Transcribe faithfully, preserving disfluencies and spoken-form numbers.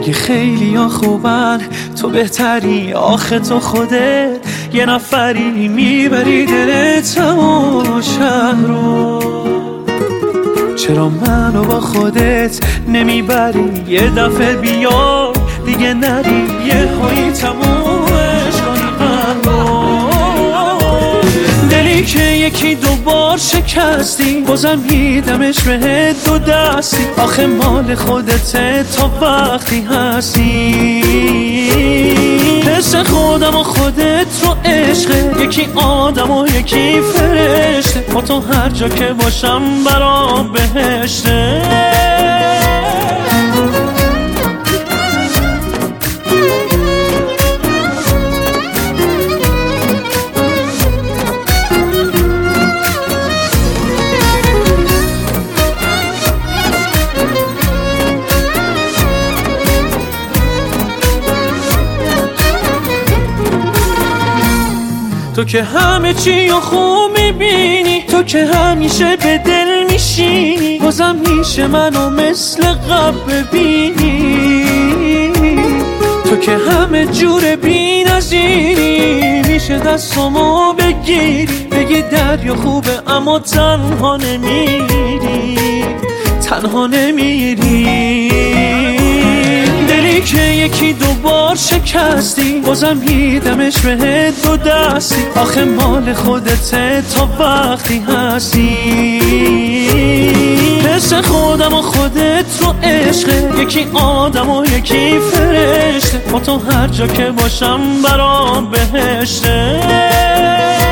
اگه خیلی ها خوبن تو بهتری، آخه تو خودت یه نفری میبری دلت و شهر رو. چرا منو با خودت نمیبری؟ یه دفعه بیا دیگه نری، یه هایی تمومش کنی قلبو. دلی که یکی دوبار شکستی بازم میدمش بهت دو دستی، آخه مال خودته تا وقتی هستی. حس خودم و خودت رو عشقه، یکی آدم و یکی فرشته، با تو هر جا که باشم برام بهشته. تو که همه چی رو خوب میبینی، تو که همیشه به دل میشینی، بازم میشه منو مثل قبل ببینی. تو که همه جور بی نظیری، میشه دستامو بگیری بگی دریا خوبه اما تنها نمیری، تنها نمیری. دلی که یکی دوبار شکستی بازم میدمش بهت دو دستی، آخه مال خودته تا وقتی هستی. حس خودم و خودت رو عشقه، یکی آدم و یکی فرشته، با تو هر جا که باشم برام بهشته.